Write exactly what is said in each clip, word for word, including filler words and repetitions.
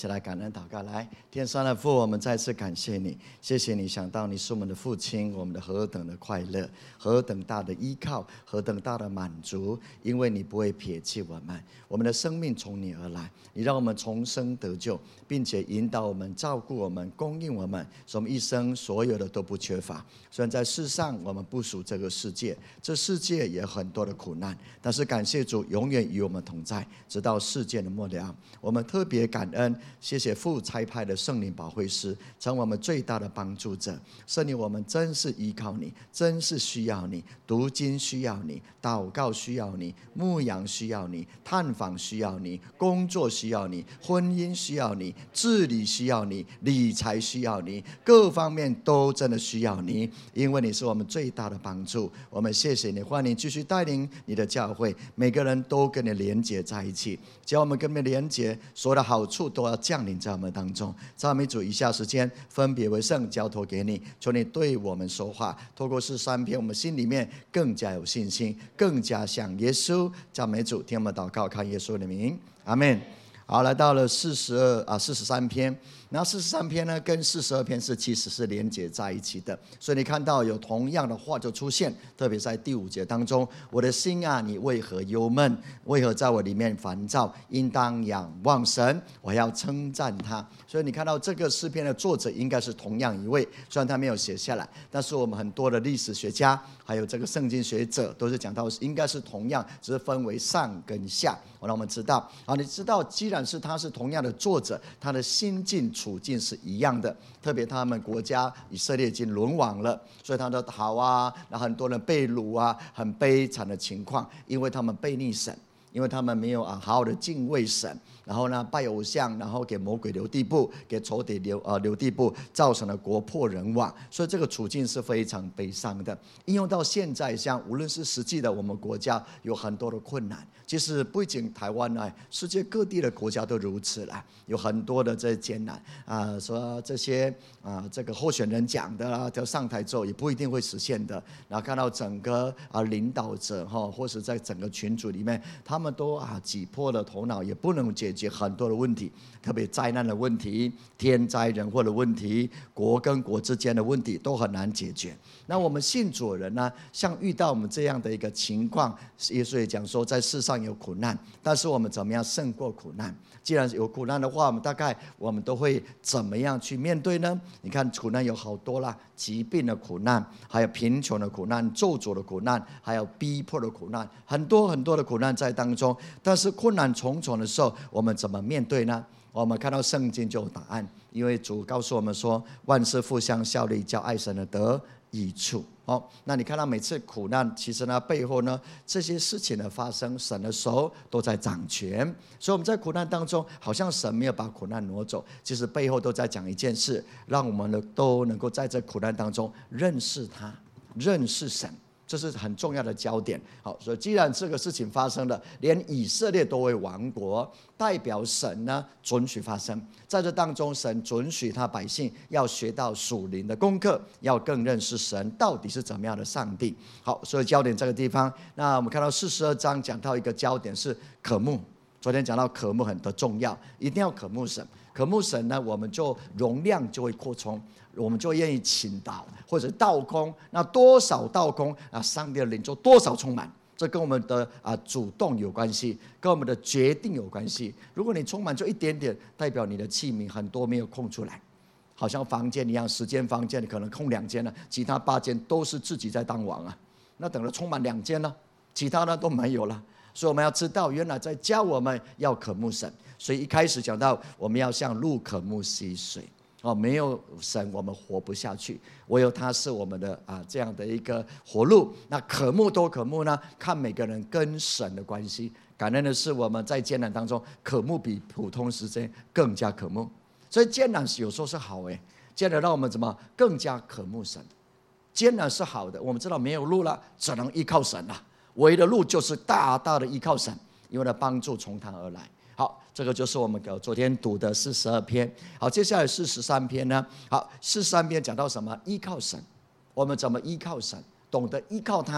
起来感恩祷告，来，天上的父，我们再次感谢你，谢谢你想到你是我们的父亲，我们的何等的快乐，何等大的依靠，何等大的满足，因为你不会撇弃我们，我们的生命从你而来，你让我们重生得救，并且引导我们、照顾我们、供应我们，使我们一生所有的都不缺乏。虽然在世上我们不属这个世界，这世界也有很多的苦难，但是感谢主永远与我们同在，直到世界的末了。我们特别感恩，谢谢父差派的圣灵保惠师，成为我们最大的帮助者。圣灵，我们真是依靠你，真是需要你，读经需要你，祷告需要你，牧养需要你，探访需要你，工作需要你，婚姻需要你，治理需要你，理财需要你，各方面都真的需要你，因为你是我们最大的帮助。我们谢谢你，欢迎你继续带领你的教会，每个人都跟你连结在一起，只要我们跟你连结，所有的好处都要降临在我们当中。赞美主，以下时间分别为圣，交托给你，求你对我们说话，透过十三篇，我们心里面更加有信心，更加像耶稣。赞美主，听我们祷告，看耶稣的名，阿们。好，来到了四十二啊四十三篇，然后四十三篇呢跟四十二篇是其实是连结在一起的，所以你看到有同样的话就出现，特别在第五节当中，我的心啊，你为何忧闷？为何在我里面烦躁？应当仰望神，我要称赞他。所以你看到这个诗篇的作者应该是同样一位，虽然他没有写下来，但是我们很多的历史学家还有这个圣经学者都是讲到应该是同样，只是分为上跟下。我让我们知道，好，你知道既然是他是同样的作者，他的心境处境是一样的，特别他们国家以色列已经沦亡了，所以他的逃啊，然后很多人被掳啊，很悲惨的情况，因为他们背逆神，因为他们没有啊好好的敬畏神，然后呢拜偶像，然后给魔鬼留地步，给仇敌留呃留地步，造成了国破人亡，所以这个处境是非常悲伤的。应用到现在，像无论是实际的我们国家有很多的困难，其实不仅台湾啊，世界各地的国家都如此啦，有很多的这艰难啊，说这些啊这个候选人讲的啊，就上台之后也不一定会实现的。然后看到整个啊领导者哈，或是在整个群组里面，他们都啊挤破了头脑，也不能解决很多的问题，特别灾难的问题、天灾人祸的问题、国跟国之间的问题都很难解决。那我们信主的人呢，像遇到我们这样的一个情况，耶稣也讲说，在世上有苦难，但是我们怎么样胜过苦难？既然有苦难的话，我们大概我们都会怎么样去面对呢？你看苦难有好多啦，疾病的苦难，还有贫穷的苦难、咒诅的苦难，还有逼迫的苦难，很多很多的苦难在当中。但是困难重重的时候，我们怎么面对呢？我们看到圣经就有答案，因为主告诉我们说，万事互相效力，叫爱神的得益处。哦，那你看到每次苦难，其实呢背后呢这些事情的发生，神的手都在掌权。所以我们在苦难当中，好像神没有把苦难挪走，其实背后都在讲一件事，让我们都能够在这苦难当中认识他，认识神。这是很重要的焦点。好，所以既然这个事情发生了，连以色列都会亡国，代表神呢准许发生。在这当中，神准许他百姓要学到属灵的功课，要更认识神到底是怎么样的上帝。好，所以焦点这个地方，那我们看到四十二章讲到一个焦点是渴慕。昨天讲到渴慕很的重要，一定要渴慕神。渴慕神呢，我们就容量就会扩充，我们就愿意倾倒或者倒空。那多少倒空啊，上帝的灵就多少充满。这跟我们的啊主动有关系，跟我们的决定有关系。如果你充满就一点点，代表你的器皿很多没有空出来，好像房间一样，十间房间可能空两间了，其他八间都是自己在当王啊。那等了充满两间呢，其他的都没有了。所以我们要知道，原来在教我们要渴慕神。所以一开始讲到，我们要像鹿渴慕溪水。哦，没有神我们活不下去，唯有他是我们的啊这样的一个活路。那渴慕多渴慕呢？看每个人跟神的关系。感恩的是，我们在艰难当中渴慕比普通时间更加渴慕。所以艰难有时候是好诶，艰难让我们怎么更加渴慕神。艰难是好的，我们知道没有路了，只能依靠神了。唯一的路就是大大的依靠神，因为他帮助从他而来。好，这个就是我们昨天读的四十二篇。好，接下来是十三篇呢。好，四十三篇讲到什么？依靠神。我们怎么依靠神？懂得依靠他，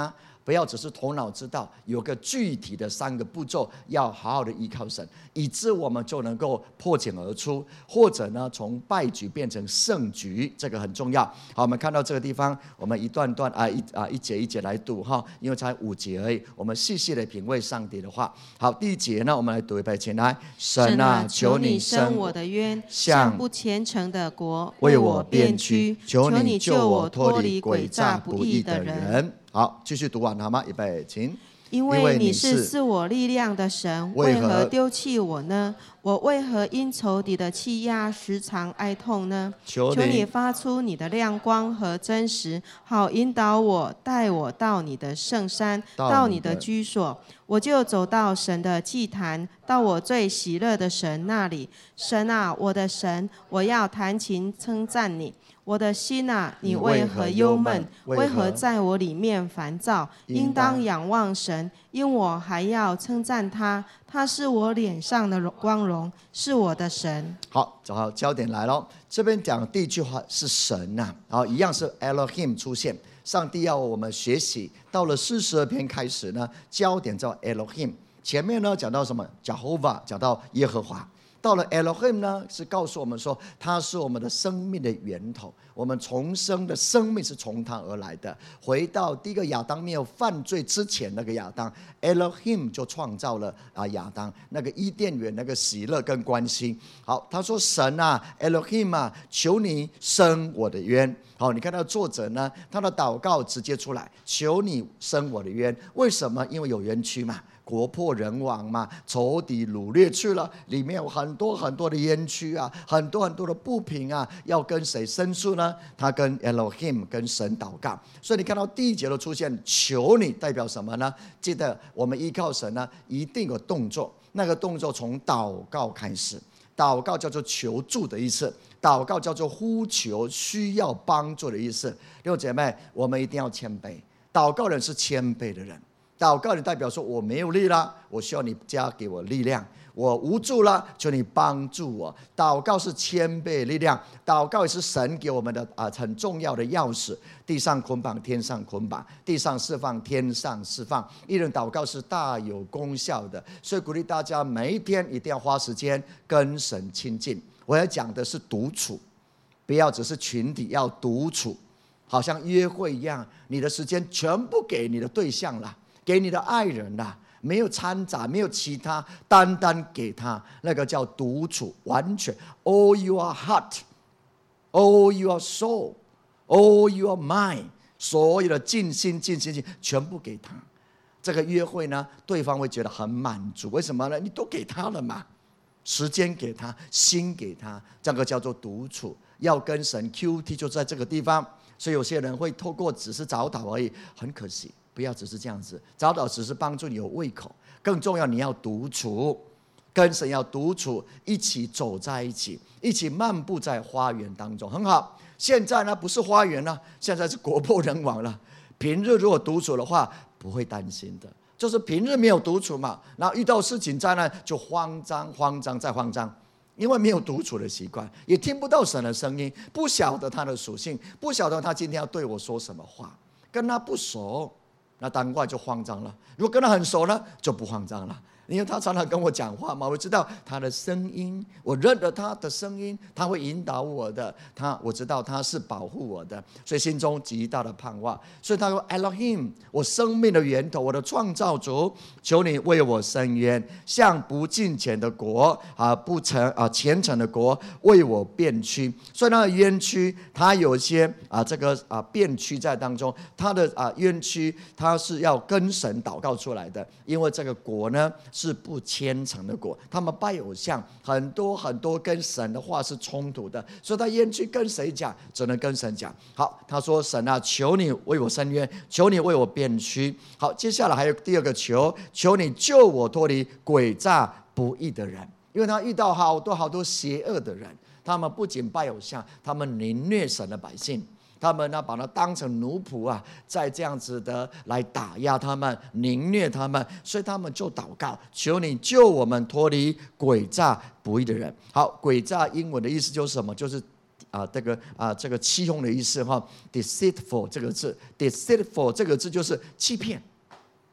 不要只是头脑知道，有个具体的三个步骤，要好好的依靠神，以致我们就能够破茧而出，或者呢，从败局变成胜局，这个很重要。好，我们看到这个地方，我们一段段啊一啊一节一节来读哈，因为才五节而已，我们细细的品味上帝的话。好，第一节呢，我们来读一遍，请来， 神啊，求你伸我的冤，向不虔诚的国为我辩屈，求你救我脱离诡诈不义的人。 好，继续读完好吗？预备，请。 因为你是赐我力量的神，为何丢弃我呢？我为何因仇敌的欺压时常哀痛呢？求你发出你的亮光和真实，好引导我，带我到你的圣山，到你的居所。我就走到神的祭坛，到我最喜乐的神那里。神啊，我的神，我要弹琴称赞你。我的心啊，你为何忧闷？为何在我里面烦躁？应当仰望神，因我还要称赞他。他是我脸上的光荣，是我的神。 好，正好焦点来了。这边讲第一句话是神呐、啊，然后一样是 Elohim 出现。上帝要我们学习，到了四十二篇开始呢，焦点叫 Elohim。前面呢讲到什么 ？Jehovah 讲到耶和华。到了 Elohim 呢，是告诉我们说，他是我们的生命的源头，我们重生的生命是从他而来的。回到第一个亚当没有犯罪之前，那个亚当 Elohim 就创造了啊亚当那个伊甸园那个喜乐跟关系。好，他说神啊 Elohim 啊，求你伸我的冤。好，你看到作者呢，他的祷告直接出来，求你伸我的冤。为什么？因为有冤屈嘛。国破人亡嘛，仇敌掳掠去了，里面有很多很多的冤屈啊，很多很多的不平啊，要跟谁申诉呢？他跟 Elohim 跟神祷告。所以你看到第一节的出现，求你代表什么呢？记得我们依靠神呢，一定有动作，那个动作从祷告开始。祷告叫做求助的意思，祷告叫做呼求需要帮助的意思。弟兄姐妹，我们一定要谦卑，祷告人是谦卑的人。祷告人代表说，我没有力了，我需要你加给我力量，我无助了，求你帮助我。祷告是谦卑力量，祷告也是神给我们的、呃、很重要的钥匙。地上捆绑，天上捆绑；地上释放，天上释放。一人祷告是大有功效的，所以鼓励大家每一天一定要花时间跟神亲近。我要讲的是独处，不要只是群体，要独处，好像约会一样，你的时间全部给你的对象了，给你的爱人啦，没有掺杂，没有其他，单单给他，那个叫独处，完全 all your heart, all your soul, all your mind， 所有的尽心尽心尽全部给他。这个约会呢，对方会觉得很满足，为什么呢？你都给他了嘛，时间给他，心给他，这个叫做独处。要跟神 Q T 就在这个地方，所以有些人会透过只是早祷而已，很可惜。不要只是这样子，早祷只是帮助你有胃口，更重要你要独处，跟神要独处，一起走在一起，一起漫步在花园当中，很好。现在呢不是花园了，现在是国破人亡了。平日如果独处的话，不会担心的，就是平日没有独处嘛，然后遇到事情灾难就慌张慌张再慌张，因为没有独处的习惯，也听不到神的声音，不晓得他的属性，不晓得他今天要对我说什么话，跟他不熟，那当然就慌张了。如果跟他很熟呢，就不慌张了，因为他常常跟我讲话嘛，我知道他的声音，我认得他的声音，他会引导我的，他我知道他是保护我的，所以心中极大的盼望。所以他说 Elohim， 我生命的源头，我的创造主，求你为我伸冤，向不敬虔的国啊，不诚啊虔诚的国为我辩屈。所以那个冤屈，他有一些啊这个啊辩屈在当中，他的啊冤屈，他是要跟神祷告出来的，因为这个国呢是不虔诚的国，他们拜偶像，很多很多跟神的话是冲突的，所以他冤屈跟谁讲？只能跟神讲。好，他说神啊，求你为我伸冤，求你为我辩屈。好，接下来还有第二个求，求你救我脱离诡诈不义的人，因为他遇到好多好多邪恶的人，他们不仅拜偶像，他们凌虐神的百姓。他们呢，把他当成奴仆啊，再这样子的来打压他们、凌虐他们，所以他们就祷告，求你救我们脱离诡诈不义的人。好，诡诈英文的意思就是什么？就是啊，这个啊，这个欺哄的意思哈 ，deceitful 这个字 ，deceitful 这个字就是欺骗，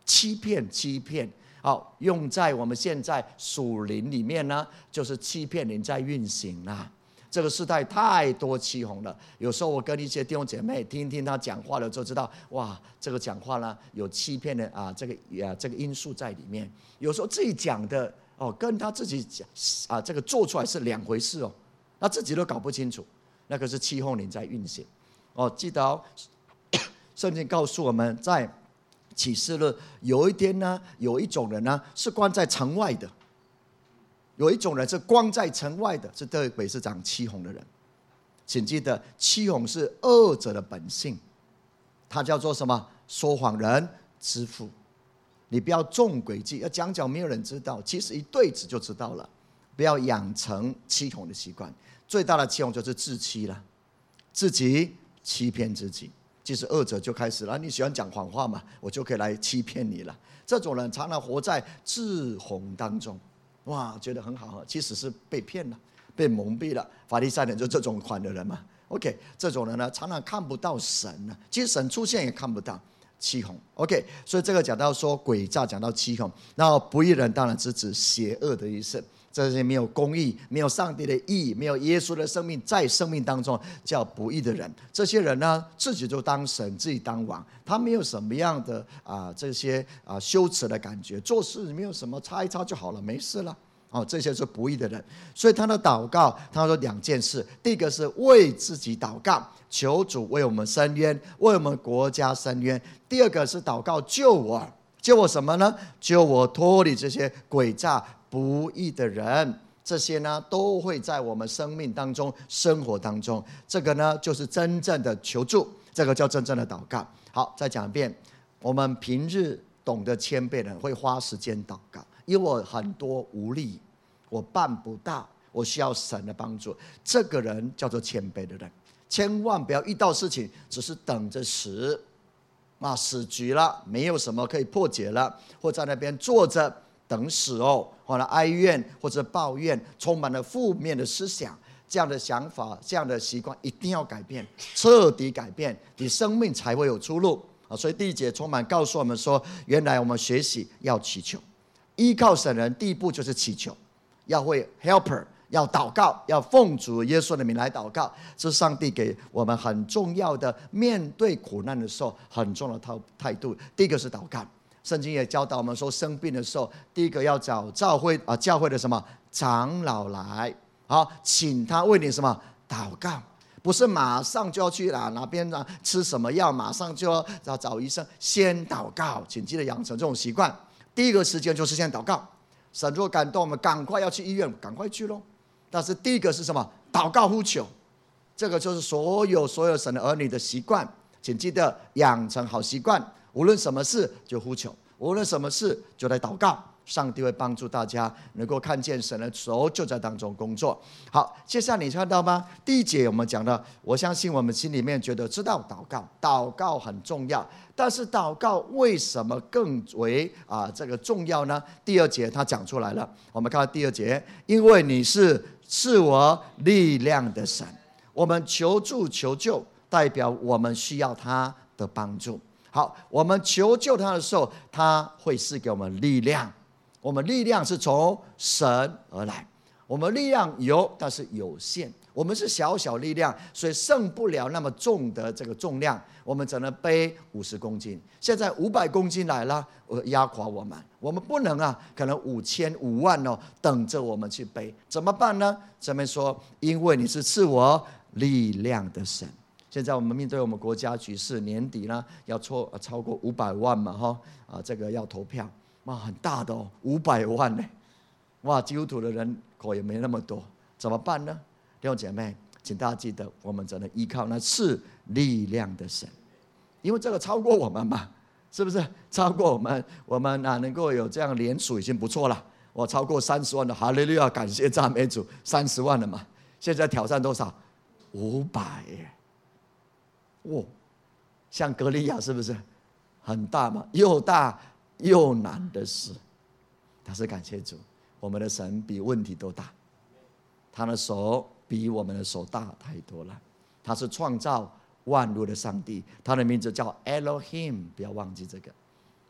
欺骗，欺骗。好，用在我们现在属灵里面呢，就是欺骗灵在运行啦。这个时代太多欺哄了，有时候我跟一些弟兄姐妹听听他讲话了，就知道哇，这个讲话呢有欺骗的啊，这个啊这个因素在里面。有时候自己讲的哦，跟他自己讲啊这个做出来是两回事哦，他自己都搞不清楚，那个是欺哄灵在运行。哦，记得哦，圣经告诉我们在启示录有一天呢，有一种人呢是关在城外的。有一种人是光在城外的，是对鬼是讲欺哄的人。请记得，欺哄是恶者的本性，他叫做什么？说谎人之父。你不要中诡计，要讲讲没有人知道，其实一对子就知道了。不要养成欺哄的习惯，最大的欺哄就是自欺了，自己欺骗自己。其实恶者就开始了，你喜欢讲谎话嘛，我就可以来欺骗你了。这种人常常活在自哄当中。哇，觉得很好，其实是被骗了，被蒙蔽了。法利赛人就这种款的人嘛。OK， 这种人呢，常常看不到神呢，其实神出现也看不到，欺哄。OK， 所以这个讲到说诡诈，讲到欺哄，那不义人当然是指邪恶的意思。这些没有公义、没有上帝的义、没有耶稣的生命在生命当中叫不义的人，这些人呢，自己就当神，自己当王，他没有什么样的啊这些啊羞耻的感觉，做事没有什么擦一擦就好了，没事了。哦，这些是不义的人，所以他的祷告，他说两件事：第一个是为自己祷告，求主为我们伸冤，为我们国家伸冤；第二个是祷告救我，救我什么呢？救我脱离这些诡诈不义的人。这些呢，都会在我们生命当中、生活当中，这个呢，就是真正的求助，这个叫真正的祷告。好，再讲一遍，我们平日懂得谦卑的人会花时间祷告。因为我很多无力，我办不到，我需要神的帮助。这个人叫做谦卑的人，千万不要遇到事情只是等着死，啊，死局了，没有什么可以破解了，或在那边坐着等死哦，或者哀怨或者抱怨，充满了负面的思想。这样的想法，这样的习惯一定要改变，彻底改变，你生命才会有出路啊！所以第一节充满告诉我们说，原来我们学习要祈求。依靠神人，第一步就是祈求，要会 helper， 要祷告，要奉主耶稣的名来祷告，这是上帝给我们很重要的，面对苦难的时候很重要的态度。第一个是祷告，圣经也教导我们说，生病的时候，第一个要找教会啊，教会的什么长老来，好，请他为你什么祷告，不是马上就要去哪哪边啊吃什么药，马上就要找医生，先祷告，请记得养成这种习惯。第一个时间就是先祷告，神若感动我们，赶快要去医院，赶快去咯。但是第一个是什么？祷告呼求，这个就是所有所有神的儿女的习惯，请记得养成好习惯。无论什么事就呼求，无论什么事就来祷告，上帝会帮助大家能够看见神的手就在当中工作。好，接下来你看到吗？第一节我们讲到，我相信我们心里面觉得知道祷告，祷告很重要。但是祷告为什么更为啊这个重要呢？第二节他讲出来了，我们看到第二节，因为你是赐我力量的神，我们求助求救，代表我们需要他的帮助。好，我们求救他的时候，他会赐给我们力量。我们力量是从神而来，我们力量有，但是有限。我们是小小力量，所以胜不了那么重的这个重量，我们只能背五十公斤。现在五百公斤来了，压垮我们，我们不能啊，可能五千五万哦，等着我们去背，怎么办呢？这边说，因为你是赐我力量的神。现在我们面对我们国家局势，年底呢要超超过五百万嘛，哈啊，这个要投票，哇，很大的哦，五百万呢，哇，基督徒的人口也没那么多，怎么办呢？弟兄姐妹，请大家记得，我们只能依靠那是力量的神，因为这个超过我们嘛，是不是？超过我们，我们啊能够有这样连署已经不错了。我超过三十万的，哈利路亚，感谢赞美主，三十万了嘛。现在挑战多少？五百耶！哇，像歌利亚是不是很大嘛？又大又难的事，但是感谢主，我们的神比问题都大，他的手比我们的手大太多了。他是创造万物的上帝，他的名字叫 Elohim， 不要忘记这个。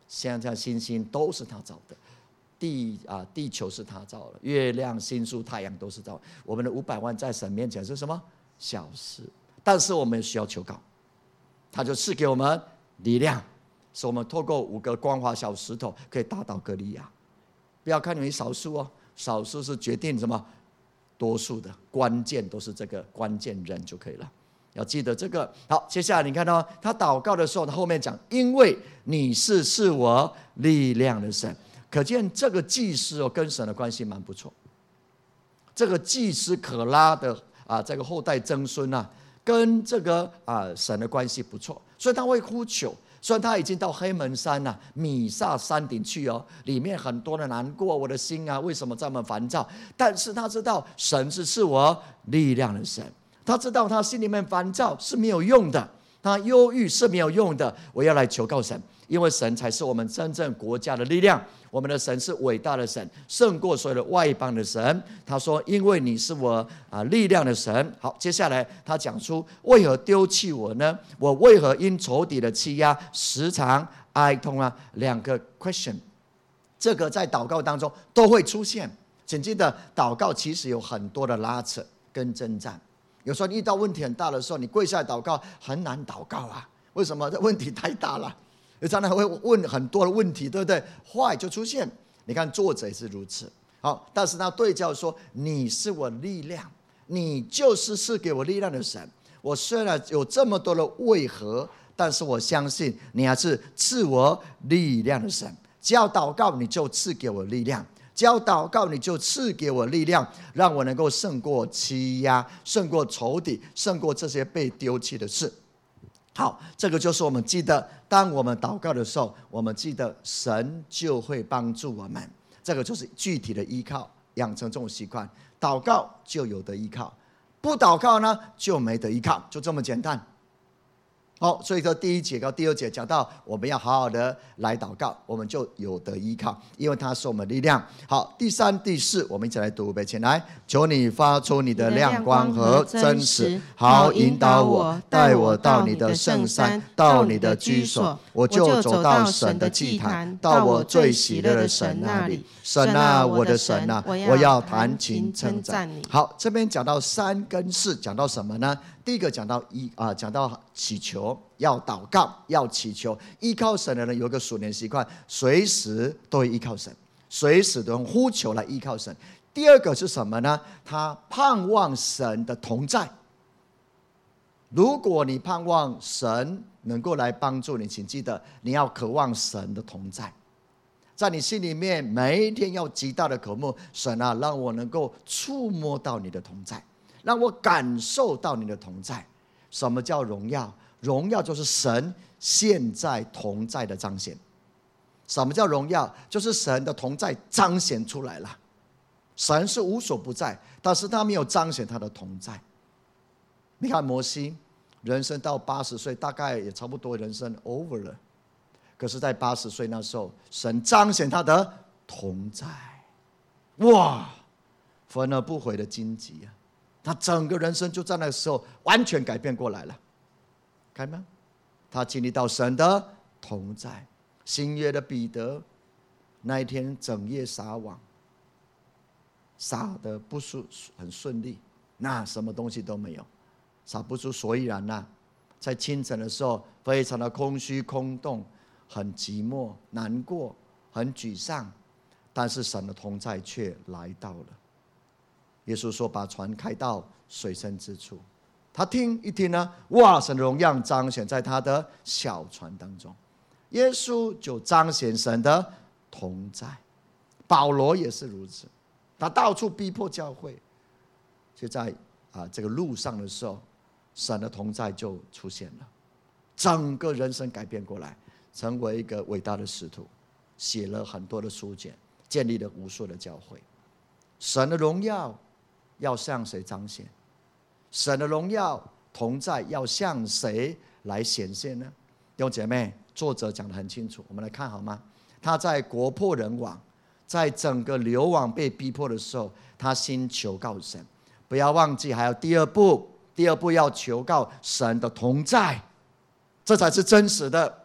现在星星都是他造的，地啊地球是他造的，月亮、星宿、太阳都是造的。我们的五百万在神面前是什么？小事。但是我们需要求告，他就赐给我们力量，使我们透过五个光滑小石头可以打倒歌利亚。不要看你们少数哦，少数是决定什么多数的，关键都是这个关键人就可以了。要记得这个。好，接下来你看到他祷告的时候，他后面讲，因为你是是我力量的神。可见这个祭司哦，跟神的关系蛮不错。这个祭司可拉的啊，这个后代曾孙啊，跟这个啊神的关系不错，所以他会呼求。虽然他已经到黑门山啊、米萨山顶去哦，里面很多的难过，我的心啊，为什么这么烦躁？但是他知道神是是我力量的神，他知道他心里面烦躁是没有用的，他忧郁是没有用的，我要来求告神，因为神才是我们真正国家的力量。我们的神是伟大的神，胜过所有的外邦的神。他说因为你是我啊力量的神。好，接下来他讲出为何丢弃我呢？我为何因仇敌的欺压时常哀痛啊？两个 question， 这个在祷告当中都会出现。请记得祷告其实有很多的拉扯跟征战，有时候遇到问题很大的时候，你跪下来祷告很难祷告啊。为什么？这问题太大了，你常常会问很多的问题，对不对？坏就出现。你看作者也是如此。好，但是他对照说，你是我力量，你就是赐给我力量的神。我虽然有这么多的为何，但是我相信你还是赐我力量的神。只要祷告，你就赐给我力量；只要祷告，你就赐给我力量，让我能够胜过欺压，胜过仇敌，胜过这些被丢弃的事。好，这个就是我们记得，当我们祷告的时候，我们记得神就会帮助我们。这个就是具体的依靠，养成这种习惯，祷告就有得依靠，不祷告呢就没得依靠，就这么简单。好，所以说第一节到第二节讲到我们要好好的来祷告，我们就有得依靠，因为它是我们力量。好，第三、第四，我们一起来读预备，请来，求你发出你的亮光和真实，好引导我，带我到你的圣山，到你的居所，我就走到神的祭坛，到我最喜乐的神那里。神啊，我的神啊，我要弹琴称赞你。好，这边讲到三跟四，讲到什么呢？第一个讲到一啊，讲到祈求，要祷告，要祈求。依靠神的人有一个属灵习惯，随时都会依靠神，随时都用呼求来依靠神。第二个是什么呢？他盼望神的同在。如果你盼望神能够来帮助你，请记得你要渴望神的同在，在你心里面每一天要极大的渴慕神啊，让我能够触摸到你的同在，让我感受到你的同在。什么叫荣耀？荣耀就是神现在同在的彰显。什么叫荣耀？就是神的同在彰显出来了。神是无所不在，但是他没有彰显他的同在。你看摩西人生到八十岁，大概也差不多人生 over 了，可是在八十岁那时候，神彰显他的同在，哇，焚而不毁的荆棘啊！他整个人生就在那个时候完全改变过来了，看吗？他经历到神的同在。新约的彼得那一天整夜撒网，撒的不顺很顺利，那什么东西都没有，撒不出所以然呐、啊。在清晨的时候，非常的空虚空洞，很寂寞难过，很沮丧，但是神的同在却来到了。耶稣说把船开到水深之处，他听一听呢，哇，神的荣耀彰显在他的小船当中，耶稣就彰显神的同在。保罗也是如此，他到处逼迫教会，就在啊这个路上的时候，神的同在就出现了，整个人生改变过来，成为一个伟大的使徒，写了很多的书简，建立了无数的教会。神的荣耀要向谁彰显？神的荣耀同在要向谁来显现呢？弟兄姐妹，作者讲得很清楚，我们来看好吗？他在国破人亡，在整个流亡被逼迫的时候，他先求告神。不要忘记还有第二步，第二步要求告神的同在，这才是真实的。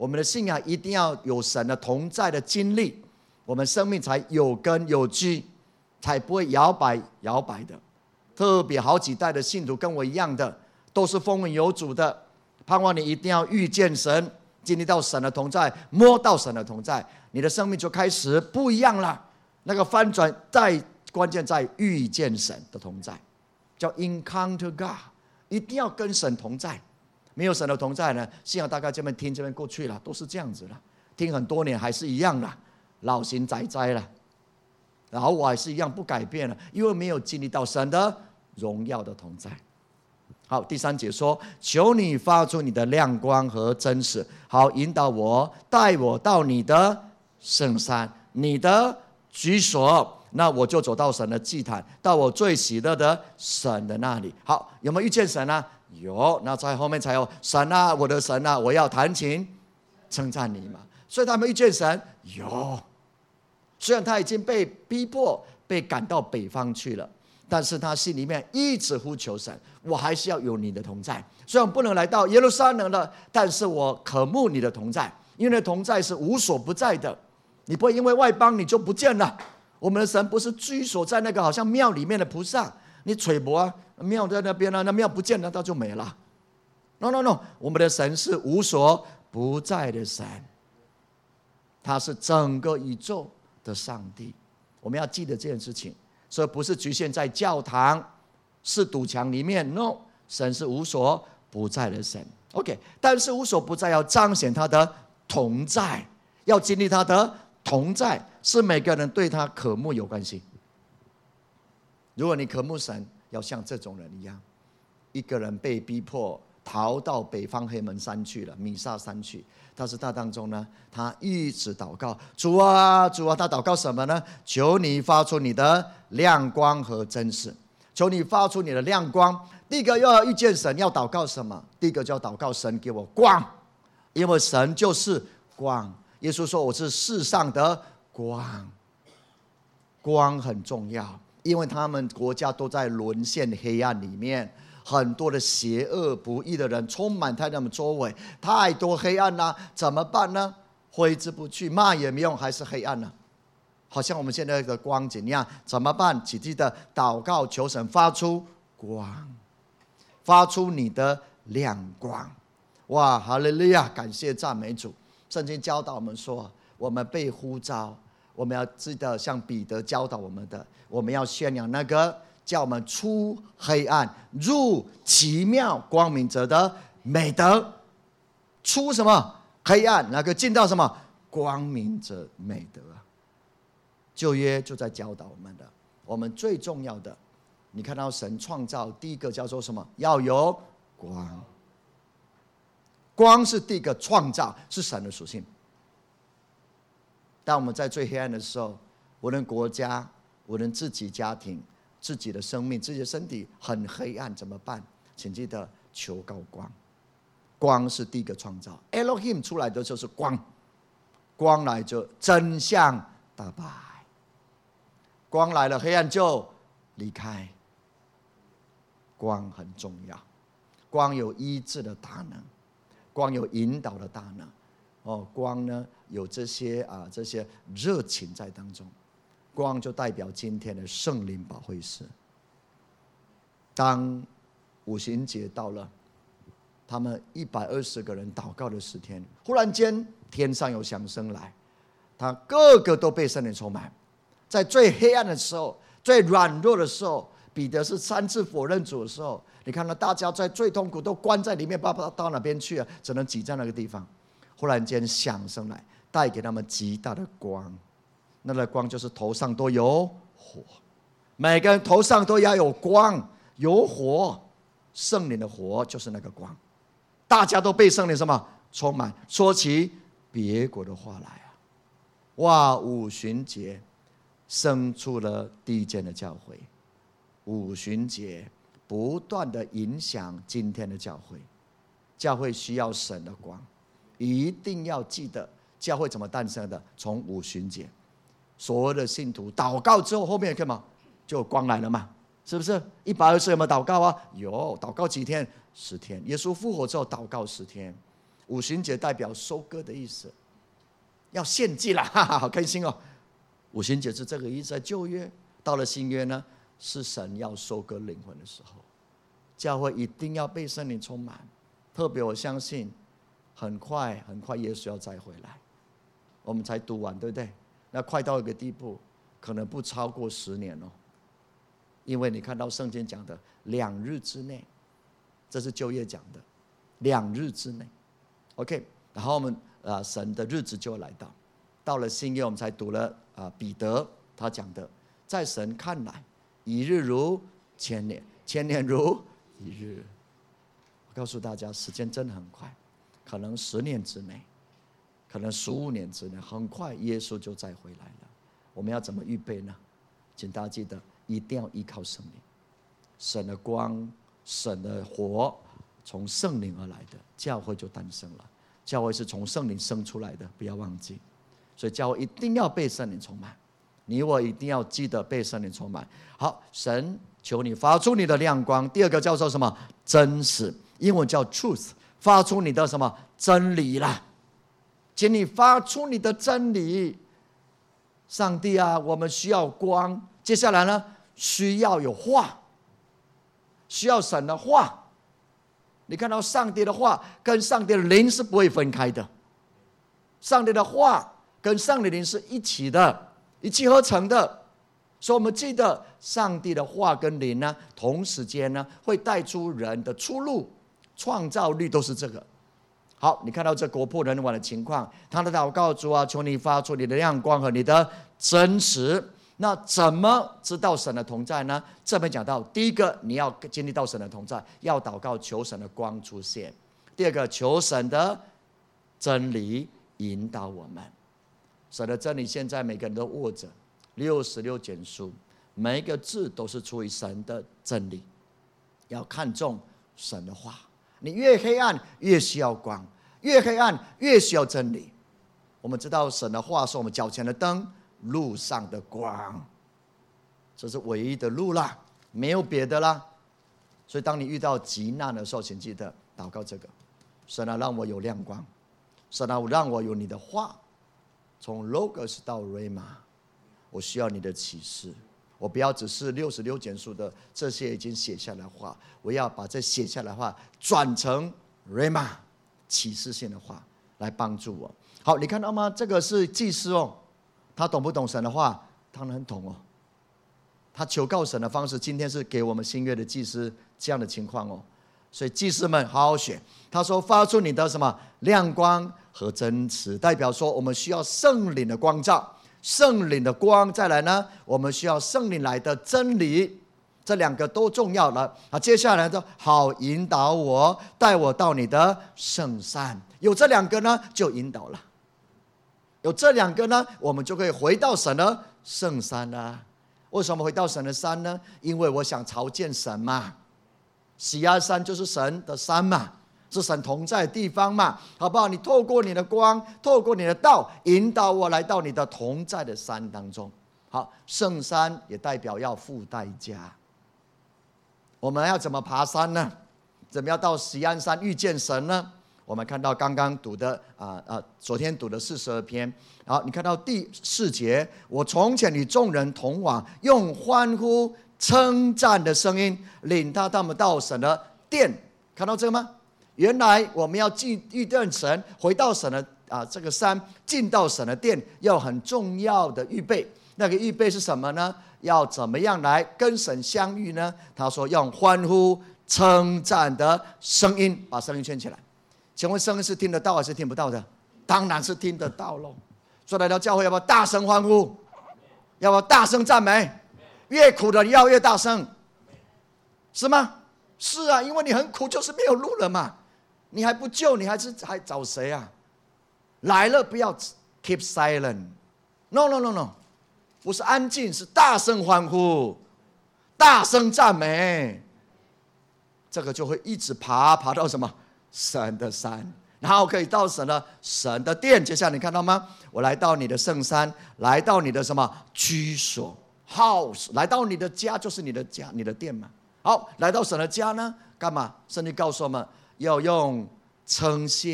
我们的信仰一定要有神的同在的经历，我们生命才有根有基，才不会摇摆摇摆的。特别好几代的信徒跟我一样的，都是风闻有主的，盼望你一定要遇见神，经历到神的同在，摸到神的同在，你的生命就开始不一样了。那个翻转在关键在遇见神的同在，叫 encounter God， 一定要跟神同在。没有神的同在呢，信仰大概这边听这边过去了，都是这样子了，听很多年还是一样了，老神在在了，然后我还是一样不改变了，因为没有经历到神的荣耀的同在。好，第三节说，求你发出你的亮光和真实，好引导我，带我到你的圣山，你的居所，那我就走到神的祭坛，到我最喜乐的神的那里。好，有没有遇见神呢？有。那在后面才有神啊，我的神啊，我要弹琴称赞你嘛。所以他们遇见神有，虽然他已经被逼迫，被赶到北方去了，但是他心里面一直呼求神，我还是要有你的同在。虽然不能来到耶路撒冷了，但是我渴慕你的同在，因为同在是无所不在的，你不会因为外邦你就不见了。我们的神不是居所在那个好像庙里面的菩萨，你垂脖啊，庙在那边了，那庙不见了，它就没了。No no no， 我们的神是无所不在的神，他是整个宇宙的上帝。我们要记得这件事情，所以不是局限在教堂、是堵墙里面。No， 神是无所不在的神。OK， 但是无所不在要彰显他的同在，要经历他的同在，是每个人对他渴慕有关系。如果你渴慕神，要像这种人一样，一个人被逼迫逃到北方黑门山去了，米萨山去。但是他当中呢，他一直祷告，主啊主啊，他祷告什么呢？求你发出你的亮光和真实，求你发出你的亮光。第一个要遇见神，要祷告什么？第一个就要祷告神给我光，因为神就是光。耶稣说我是世上的光，光很重要，因为他们国家都在沦陷黑暗里面，很多的邪恶不义的人充满在他们周围，太多黑暗了，怎么办呢？挥之不去，骂也没用，还是黑暗了。好像我们现在的光景一样，怎么办？积极的祷告，求神发出光，发出你的亮光。哇，哈利路亚，感谢赞美主。圣经教导我们说，我们被呼召，我们要记得像彼得教导我们的，我们要宣扬那个叫我们出黑暗入奇妙光明者的美德。出什么黑暗，那个进到什么光明者美德。旧约就在教导我们的，我们最重要的，你看到神创造第一个叫做什么？要有光。光是第一个创造，是神的属性。当我们在最黑暗的时候，无论国家，无论自己家庭，自己的生命，自己的身体很黑暗，怎么办？请记得求告光。光是第一个创造 ，Elohim 出来的就是光，光来就真相大白，光来了，黑暗就离开。光很重要，光有医治的大能。光有引导的大能，哦，光呢有这些啊这些热情在当中，光就代表今天的圣灵保惠师。当五旬节到了，他们一百二十个人祷告的十天，忽然间天上有响声来，他个个都被圣灵充满。在最黑暗的时候，最软弱的时候，彼得是三次否认主的时候，你看到大家在最痛苦都关在里面，不知道到哪边去了，只能挤在那个地方。忽然间响声来，带给他们极大的光，那个光就是头上都有火，每个人头上都要有光有火，圣灵的火就是那个光，大家都被圣灵什么充满，说起别国的话来啊！哇，五旬节生出了第一间的教会，五旬节不断的影响今天的教会。教会需要神的光，一定要记得教会怎么诞生的，从五旬节，所有的信徒祷告之后，后面干嘛就有光来了嘛，是不是？一百二十有没有祷告啊？有，祷告几天？十天。耶稣复活之后祷告十天， 五旬节代表收割的意思，要献祭了，哈哈，好开心哦！五旬节是这个意思，在旧约，到了新约呢，是神要收割灵魂的时候，教会一定要被圣灵充满。特别我相信，很快很快耶稣要再回来，我们才读完，对不对？那快到一个地步，可能不超过十年哦，因为你看到圣经讲的两日之内，这是旧约讲的，两日之内 ，OK。然后我们啊、呃，神的日子就来到，到了新约，我们才读了啊、呃、彼得他讲的，在神看来，一日如千年，千年如一日。我告诉大家，时间真的很快，可能十年之内，可能十五年之内，很快耶稣就再回来了。我们要怎么预备呢？请大家记得，一定要依靠圣灵，神的光，神的火，从圣灵而来的，教会就诞生了。教会是从圣灵生出来的，不要忘记。所以教会一定要被圣灵充满，你我一定要记得被圣灵充满。好，神求你发出你的亮光。第二个叫做什么？真实，英文叫 truth， 发出你的什么？真理啦，请你发出你的真理。上帝啊，我们需要光。接下来呢，需要有话，需要神的话。你看到上帝的话跟上帝的灵是不会分开的，上帝的话跟上帝的灵是一起的，一气呵成的。所以我们记得上帝的话跟灵呢，同时间呢会带出人的出路，创造力都是这个。好，你看到这国破人亡的情况，他的祷告，主啊，求你发出你的亮光和你的真实。那怎么知道神的同在呢？这边讲到，第一个你要经历到神的同在，要祷告求神的光出现；第二个，求神的真理引导我们。神的真理现在每个人都握着六十六卷书，每一个字都是出于神的真理，要看重神的话。你越黑暗越需要光，越黑暗越需要真理。我们知道神的话是我们脚前的灯，路上的光，这是唯一的路啦，没有别的啦。所以当你遇到急难的时候，请记得祷告这个：神啊，让我有亮光；神啊，让我有你的话，从 Logos 到 Rhema， 我需要你的启示。我不要只是六十六卷书的这些已经写下来的话，我要把这写下来的话转成 Rhema 启示性的话来帮助我。好，你看到吗？这个是祭司哦，他懂不懂神的话？当然懂哦。他求告神的方式，今天是给我们新约的祭司这样的情况哦。所以祭司们好好选。他说发出你的什么亮光和真实，代表说我们需要圣灵的光照，圣灵的光。再来呢，我们需要圣灵来的真理，这两个都重要了。啊，接下来说好引导我，带我到你的圣山。有这两个呢，就引导了。有这两个呢，我们就可以回到神的圣山了。为什么回到神的山呢？因为我想朝见神嘛。喜亚山就是神的山嘛，是神同在的地方嘛，好不好？你透过你的光，透过你的道，引导我来到你的同在的山当中。好，圣山也代表要付代价。我们要怎么爬山呢？怎么样到喜安山遇见神呢？我们看到刚刚读的啊啊，昨天读的四十二篇，然后你看到第四节，我从前与众人同往，用欢呼称赞的声音领他他们到神的殿。看到这个吗？原来我们要进遇见神，回到神的啊这个山，进到神的殿，要很重要的预备。那个预备是什么呢？要怎么样来跟神相遇呢？他说用欢呼称赞的声音，把声音圈起来。请问声音是听得到还是听不到的？当然是听得到喽。所以来到教会要不要大声欢呼？要不要大声赞美？越苦的要越大声，是吗？是啊，因为你很苦，就是没有路了嘛。你还不救，你还是还找谁啊？来了不要 keep silent， no no no no， 不是安静，是大声欢呼，大声赞美。这个就会一直爬爬到什么？神的山，然后可以到神的神的殿。接下来你看到吗？我来到你的圣山，来到你的什么居所 house， 来到你的家就是你的家，你的殿嘛。好，来到神的家呢，干嘛？圣经告诉我们要用称谢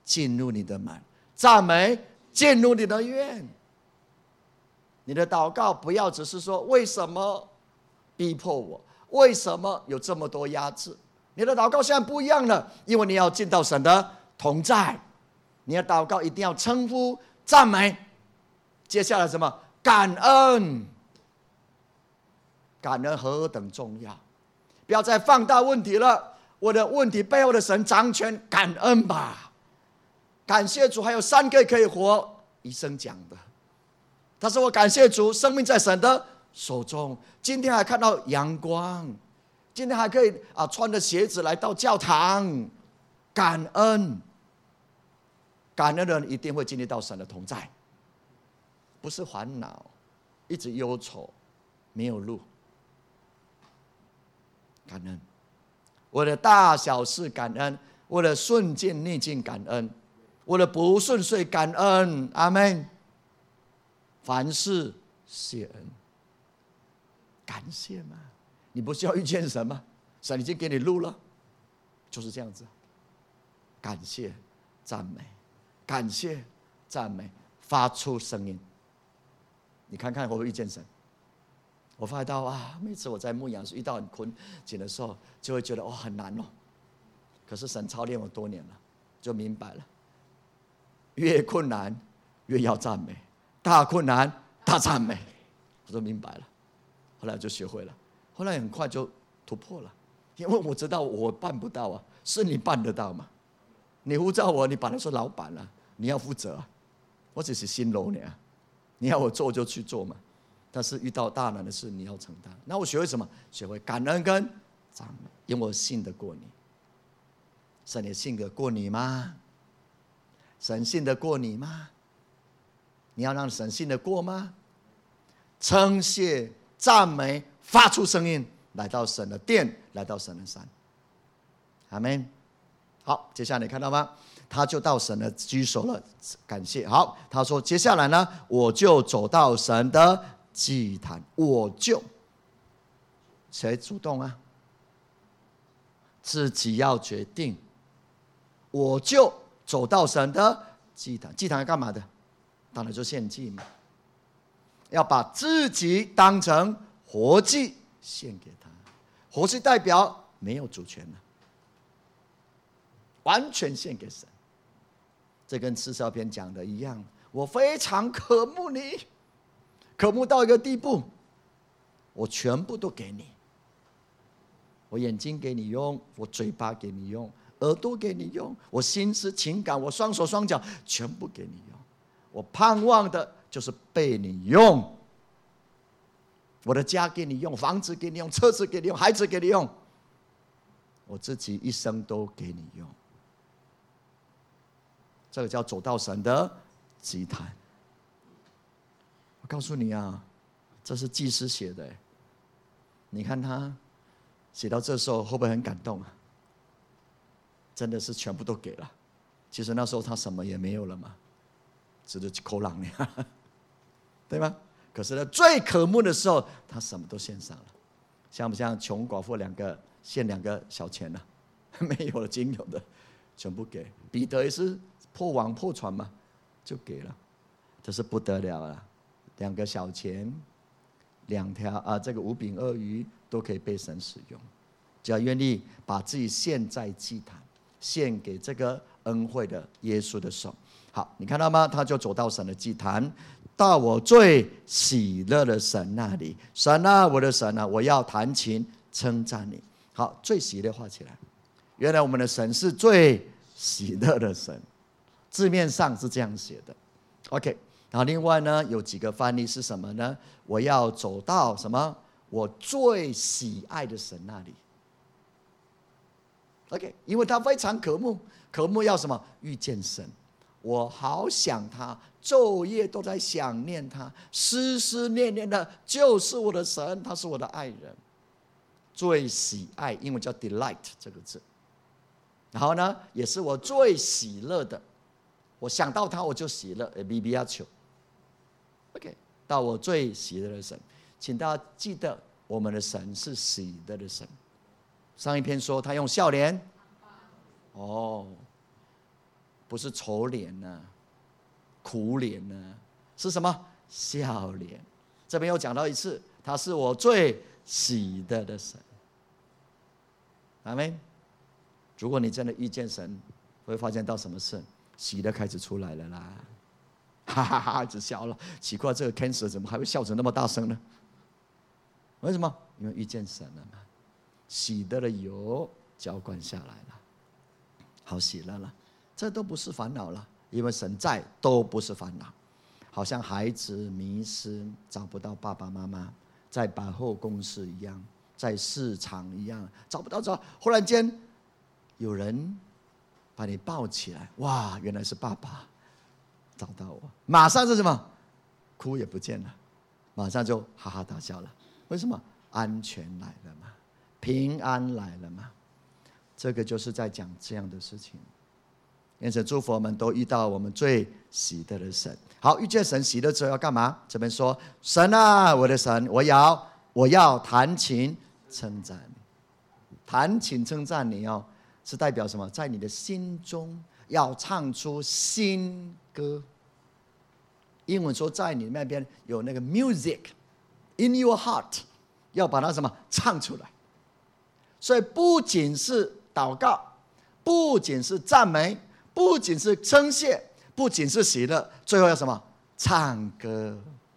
进入你的门，赞美进入你的院。你的祷告不要只是说为什么逼迫我，为什么有这么多压制。你的祷告现在不一样了，因为你要进到神的同在。你的祷告一定要称呼赞美，接下来什么？感恩。感恩何等重要！不要再放大问题了。我的问题背后的神掌权，感恩吧。感谢主，还有三个可以活一生讲的。他说：“我感谢主，生命在神的手中。今天还看到阳光，今天还可以啊穿着鞋子来到教堂，感恩。感恩的人一定会经历到神的同在，不是烦恼，一直忧愁，没有路。感恩，我的大小事感恩，我的顺境逆境感恩，我的不顺遂感恩，阿们。凡事谢恩，感谢嘛。你不需要遇见神吗？神已经给你路了，就是这样子。感谢赞美，感谢赞美，发出声音。你看看会不会遇见神？我发觉到啊，每次我在牧养时遇到很困紧的时候，就会觉得哦很难哦。可是神操练我多年了，就明白了，越困难越要赞美，大困难大赞美，我就明白了。后来就学会了，后来很快就突破了，因为我知道我办不到啊，是你办得到吗？你呼召我，你本来是老板了、啊，你要负责、啊，我只是新楼呢，你要我做就去做嘛。但是遇到大难的事，你要承担。那我学会什么？学会感恩跟赞美，因为我信得过你。神也信得过你吗？神信得过你吗？你要让神信得过吗？称谢、赞美，发出声音，来到神的殿，来到神的山。阿们。好，接下来你看到吗？他就到神的居所了，感谢。好，他说接下来呢，我就走到神的祭坛，我就谁主动啊？自己要决定。我就走到神的祭坛，祭坛干嘛的？当然就献祭嘛。要把自己当成活祭献给他。活祭代表没有主权了，完全献给神。这跟四十二篇讲的一样，我非常渴慕你，渴慕到一个地步，我全部都给你。我眼睛给你用，我嘴巴给你用，耳朵给你用，我心思情感，我双手双脚全部给你用。我盼望的就是被你用。我的家给你用，房子给你用，车子给你用，孩子给你用，我自己一生都给你用。这个叫走到神的祭坛。我告诉你啊，这是祭司写的。你看他写到这时候会不会很感动啊？真的是全部都给了。其实那时候他什么也没有了嘛，只是口朗呢，对吗？可是呢，最渴慕的时候，他什么都献上了。像不像穷寡妇两个献两个小钱呢、啊？没有了，仅有的全部给。彼得也是破网破船嘛，就给了。这是不得了了，两个小钱，两条啊，这个五饼二鱼都可以被神使用。只要愿意把自己献在祭坛，献给这个恩惠的耶稣的手。好，你看到吗？他就走到神的祭坛，到我最喜乐的神那里。神啊，我的神啊，我要弹琴称赞你。好，最喜乐画起来。原来我们的神是最喜乐的神，字面上是这样写的。OK， 然后另外呢，有几个翻译是什么呢？我要走到什么？我最喜爱的神那里。OK， 因为他非常渴慕，渴慕要什么？遇见神。我好想他，昼夜都在想念他，思思念念的就是我的神，他是我的爱人，最喜爱，英文叫 delight 这个字。然后呢，也是我最喜乐的，我想到他我就喜乐，比比亚球。OK， 到我最喜乐的神，请大家记得，我们的神是喜乐的神。上一篇说他用笑脸，哦。 不是愁脸呢、啊、苦脸呢、啊，是什么？笑脸。这边又讲到一次，他是我最喜乐的神。阿们。如果你真的遇见神，会发现到什么事？喜乐开始出来了啦，哈哈哈，一直笑了。奇怪，这个 cancer 怎么还会笑成那么大声呢？为什么？因为遇见神了嘛，喜乐的油浇灌下来了，好喜乐了。这都不是烦恼了，因为神在，都不是烦恼。好像孩子迷失，找不到爸爸妈妈，在百货公司一样，在市场一样，找不到找，忽然间有人把你抱起来，哇，原来是爸爸找到我，马上是什么？哭也不见了，马上就哈哈大笑了。为什么？安全来了嘛，平安来了嘛。这个就是在讲这样的事情。因此祝福我们都遇到我们最喜乐的神。好，遇见神喜乐之后要干嘛？这边说，神啊，我的神，我要我要弹琴称赞你。弹琴称赞你哦，是代表什么？在你的心中要唱出新歌。英文说，在你那边有那个 music in your heart， 要把它什么唱出来。所以不仅是祷告，不仅是赞美，不仅是称谢，不仅是喜乐，最后要什么？唱歌。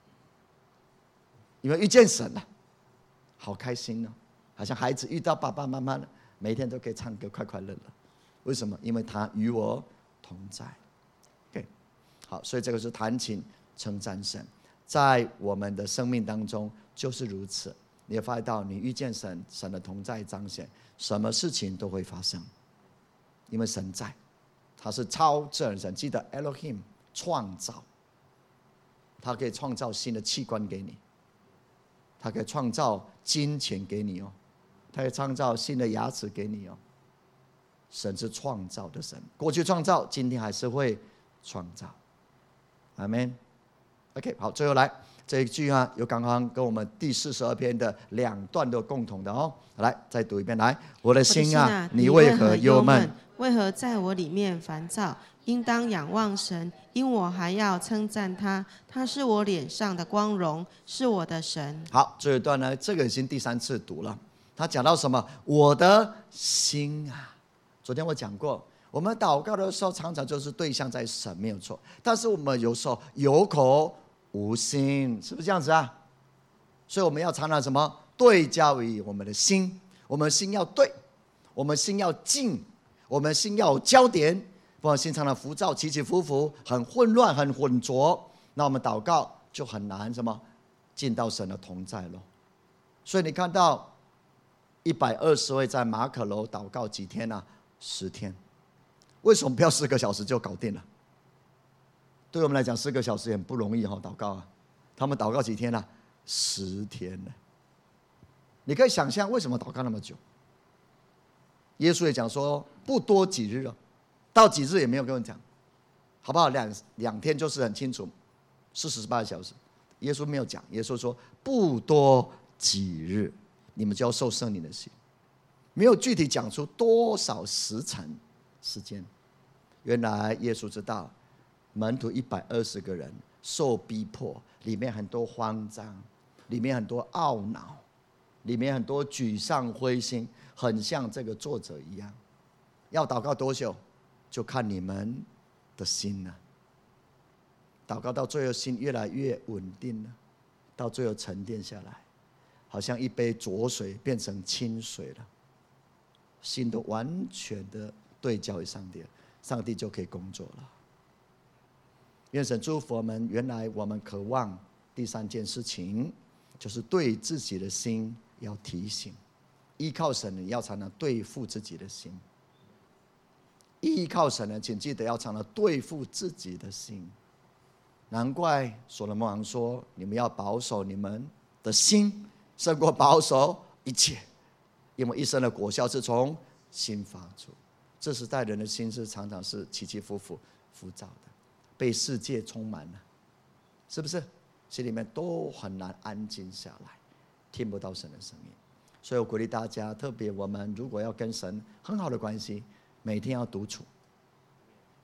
因为遇见神了，好开心哦，好像孩子遇到爸爸妈妈了，每天都可以唱歌，快快乐乐。为什么？因为他与我同在。Okay， 好，所以这个是弹琴称赞神，在我们的生命当中就是如此。你会发现到，你遇见神，神的同在彰显，什么事情都会发生，因为神在，他是超自然神。记得 Elohim 创造，他可以创造新的器官给你，他可以创造金钱给你哦，他可以创造新的牙齿给你哦。神是创造的神，过去创造，今天还是会创造。阿们。OK， 好，最后来这一句啊，有刚刚跟我们第四十二篇的两段都共同的哦。来，再读一遍。来，我的心啊，你为何忧闷？ 为何在我里面烦躁？应当仰望神，因我还要称赞他。他是我脸上的光荣，是我的神。 好，这一段呢，这个已经第三次读了。他讲到什么？我的心啊。昨天我讲过，我们祷告的时候，常常就是对象在神，没有错。但是我们有时候有口无心，是不是这样子啊？所以我们要常常什么？对焦于我们的心，我们心要对，我们心要静，我们心要有焦点，不然心常常浮躁，起起伏伏，很混乱，很浑浊。那我们祷告就很难什么进到神的同在了。所以你看到一百二十位在马可楼祷告几天啊？十天。为什么不要四个小时就搞定了？对我们来讲，四个小时也很不容易哈，祷告啊。他们祷告几天啊？十天呢。你可以想象为什么祷告那么久？耶稣也讲说，不多几日哦，到几日也没有跟我讲，好不好？两两天就是很清楚，四十八小时。耶稣没有讲，耶稣说不多几日，你们就要受圣灵的洗。没有具体讲出多少时辰时间。原来耶稣知道门徒一百二十个人受逼迫，里面很多慌张，里面很多懊恼，里面很多沮丧灰心，很像这个作者一样。要祷告多久，就看你们的心了。祷告到最后，心越来越稳定了，到最后沉淀下来，好像一杯浊水变成清水了，心都完全的对焦于上帝了，上帝就可以工作了。愿神祝福我们。原来我们渴望第三件事情，就是对自己的心要提醒，依靠神呢，要常常对付自己的心。依靠神呢，请记得要常常对付自己的心。难怪所罗门王说，你们要保守你们的心，胜过保守一切，因为一生的果效是从心发出。这时代人的心是常常是起起伏伏、浮躁的，被世界充满了，是不是？心里面都很难安静下来，听不到神的声音。所以我鼓励大家，特别我们如果要跟神很好的关系，每天要独处，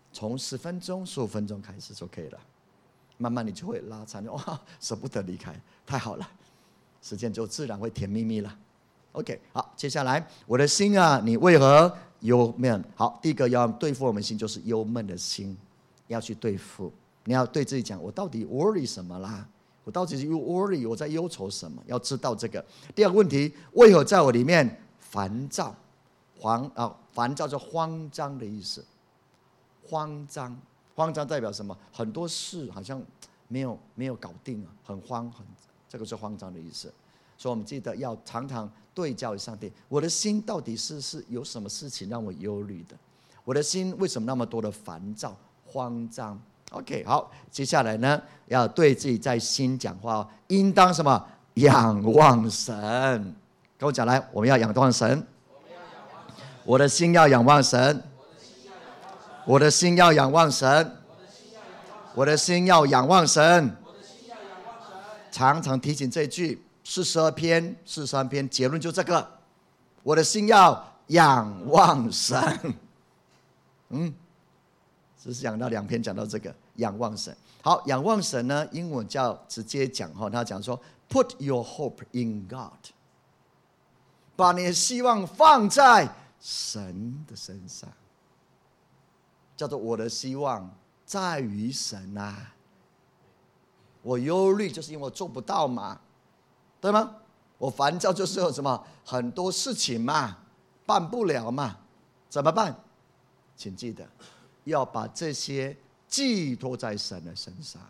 从十分钟、十五分钟开始就可以了。慢慢你就会拉长，哇，舍不得离开，太好了，时间就自然会甜蜜蜜了。OK， 好，接下来，我的心啊，你为何忧闷？好，第一个要对付我们心就是忧闷的心，要去对付。你要对自己讲，我到底 worry 什么啦？我到底是 worry， 我在忧愁什么？要知道这个。第二个问题，为何在我里面烦躁？慌啊，烦躁是慌张的意思。慌张，慌张代表什么？很多事好像没有没有搞定啊，很慌，很这个是慌张的意思。所以我们记得要常常对焦上帝，我的心到底是是有什么事情让我忧虑的？我的心为什么那么多的烦躁、慌张 ？OK， 好，接下来呢，要对自己在心讲话，应当什么？仰望神。跟我讲来，我们要仰望神。我的心要仰望神。我的心要仰望神。我的心要仰望神。常常提醒这句。四十二篇、四十三篇，结论就这个：我的心要仰望神。嗯，只是讲到两篇，讲到这个仰望神。好，仰望神呢，英文叫直接讲哈，他讲说 ，Put your hope in God， 把你的希望放在神的身上，叫做我的希望在于神啊。我忧虑就是因为我做不到嘛。对吗？我烦躁就是有什么很多事情嘛，办不了嘛，怎么办？请记得要把这些寄托在神的身上，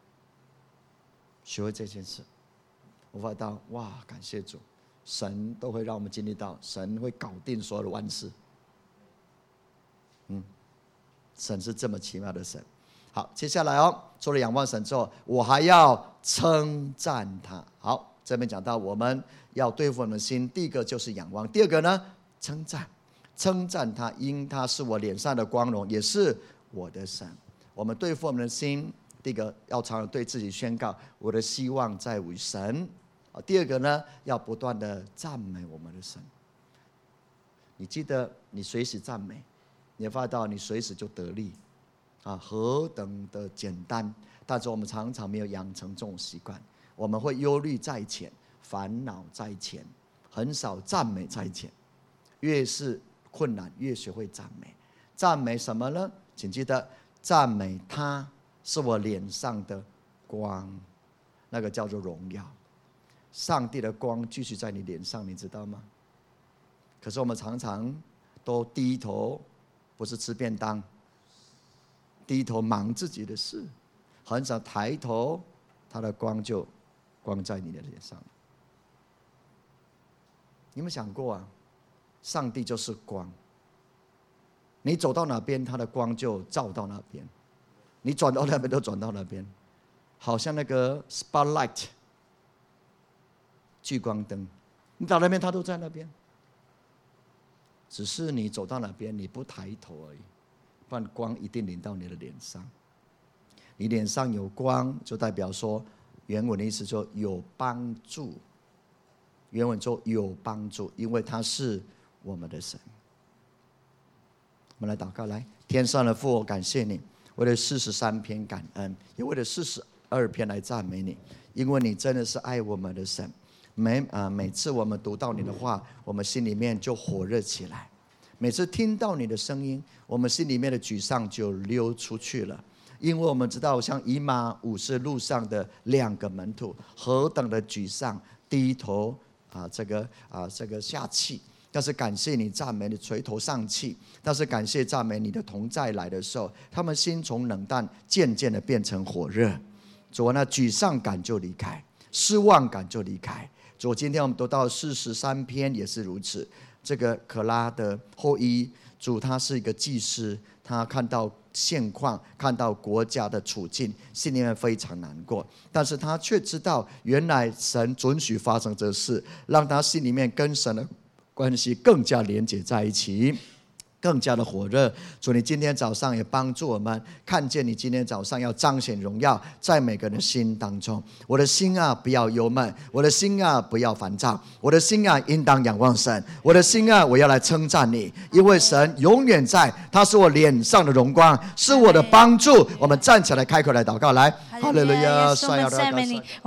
学会这件事。我发现到哇，感谢主，神都会让我们经历到，神会搞定所有的万事。嗯，神是这么奇妙的神。好，接下来哦，除了仰望神之后，我还要称赞他。好。这边讲到我们要对付我们的心，第一个就是仰望，第二个呢，称赞，称赞他，因他是我脸上的光荣，也是我的神。我们对付我们的心，第一个要常常对自己宣告，我的希望在于神。第二个呢，要不断的赞美我们的神。你记得，你随时赞美，你会发现到你随时就得力啊，何等的简单！但是我们常常没有养成这种习惯。我们会忧虑在前，烦恼在前，很少赞美在前。越是困难，越学会赞美。赞美什么呢？请记得，赞美他是我脸上的光，那个叫做荣耀。上帝的光继续在你脸上，你知道吗？可是我们常常都低头，不是吃便当，低头忙自己的事，很少抬头，他的光就光在你的脸上。你有没有想过啊？上帝就是光，你走到哪边，他的光就照到那边；你转到那边，都转到那边，好像那个 spotlight 聚光灯，你到那边，他都在那边。只是你走到哪边，你不抬头而已，不然光一定临到你的脸上。你脸上有光，就代表说。原文的意思说有帮助，原文说有帮助，因为他是我们的神。我们来祷告，来，天上的父，我感谢你，为了四十三篇感恩，也为了四十二篇来赞美你，因为你真的是爱我们的神。每啊每次我们读到你的话，我们心里面就火热起来；每次听到你的声音，我们心里面的沮丧就溜出去了。因为我们知道，像以马忤斯路上的两个门徒，何等的沮丧，低头啊，这个啊，这个下气。但是感谢你，赞美你，垂头丧气。但是感谢赞美你的同在来的时候，他们心从冷淡渐渐的变成火热。主啊，那沮丧感就离开，失望感就离开。主，今天我们读到四十三篇也是如此。这个可拉的后裔，主他是一个祭司，他看到现况，看到国家的处境，心里面非常难过，但是他却知道原来神准许发生这事，让他心里面跟神的关系更加连结在一起。 更加的火热。主，你今天早上也帮助我们看见你今天早上要彰显荣耀在每个人的心当中。我的心啊不要忧闷，我的心啊不要烦躁，我的心啊应当仰望神，我的心啊我要来称赞你，因为神永远在，他是我脸上的荣光，是我的帮助。我们站起来开口来祷告，来， 哈利路亚，耶稣，我们赞美你。